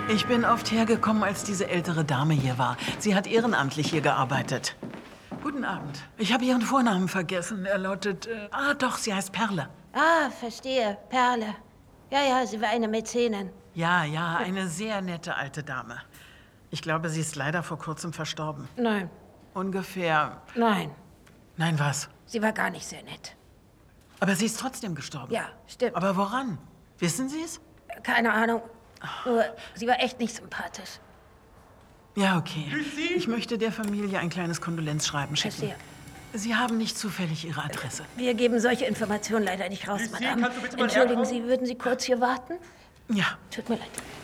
Ich bin oft hergekommen, als diese ältere Dame hier war. Sie hat ehrenamtlich hier gearbeitet. Guten Abend. Ich habe Ihren Vornamen vergessen. Er lautet... doch, sie heißt Perle. Ah, verstehe. Perle. Ja, sie war eine Mäzenin. Ja, eine sehr nette alte Dame. Ich glaube, sie ist leider vor kurzem verstorben. Nein. Ungefähr... Nein. Nein, was? Sie war gar nicht sehr nett. Aber sie ist trotzdem gestorben. Ja, stimmt. Aber woran? Wissen Sie es? Keine Ahnung. Nur, sie war echt nicht sympathisch. Ja, okay. Ich möchte der Familie ein kleines Kondolenzschreiben schicken. Verstehe. Sie haben nicht zufällig Ihre Adresse. Wir geben solche Informationen leider nicht raus, Madame. kannst du bitte mal Entschuldigen herkommen? Sie, würden Sie kurz hier warten? Ja. Tut mir leid.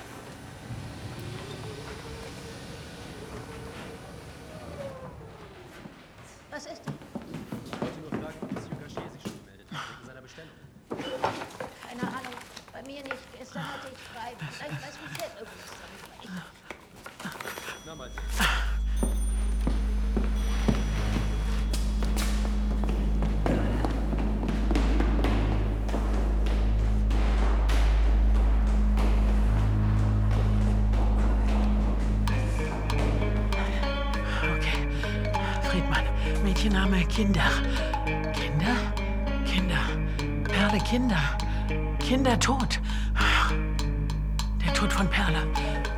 Was ist? Ich wollte nur fragen, ob Monsieur Gachet sich schon gemeldet hat wegen seiner Bestellung. Keine Ahnung. Bei mir nicht. Gestern hatte ich frei. Vielleicht weiß wie Pferd irgendwas darüber. Na mal. Okay. Friedmann. Mädchenname Kinder. Kinder. Perle Kinder. Kinder tot. Der Tod von Perle.